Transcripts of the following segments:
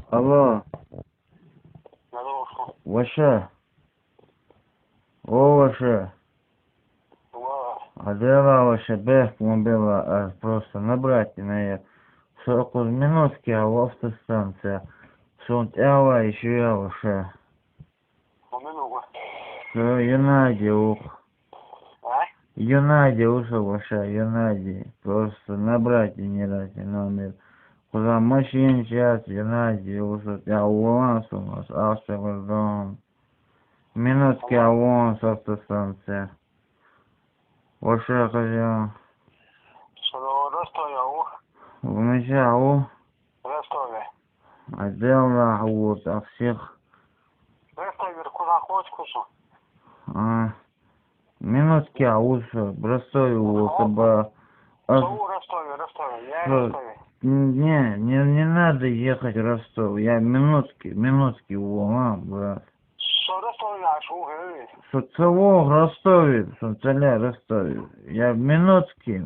Алло, Алло, ваше, о ваше, а дела ваше бехтом было просто набрать на я 40 минутки, а в автостанция. Sunt ела еще я ваше. Юнади ух. Юнади уша ваше, Юнади. Просто набрать и не дать номер. Куда машин сейчас, Юнади уша. Я у нас автовокзал. Минутки аванс автостанция. Ваше хозяин. Вначалу. Отдел вот от всех. Минутки ауша. Бросой его, чтобы... Не надо ехать в Ростов. Я минутки его, брат. Соцово в Ростове, соцаля Ростове. Я минутки.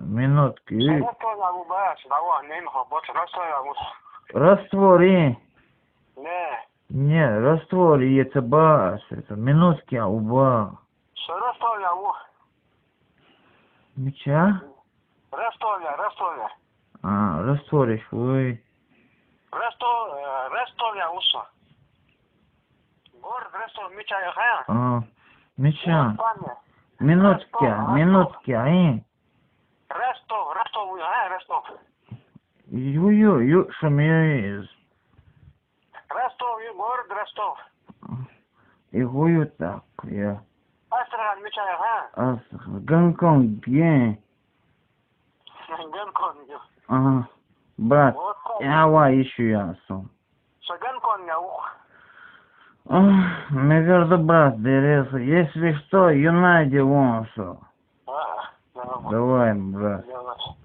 Раствори. Не, раствори, это бас, это минутки ауба. Меча? Ростове. Растворишь, ой. Ростове, уша. Город Ростов, Меча, я Меча. Минутки, Ростов. Ю, шумею. Ростов, город Ростов. И гую так, я. Астрахань, Меча, я Гонконг, я. Гонконг. Брат, я еще ясу. Гонконг, Наверное, брат, Дереса, если что, Юнайди вон что. Давай. Давай, брат. Давай.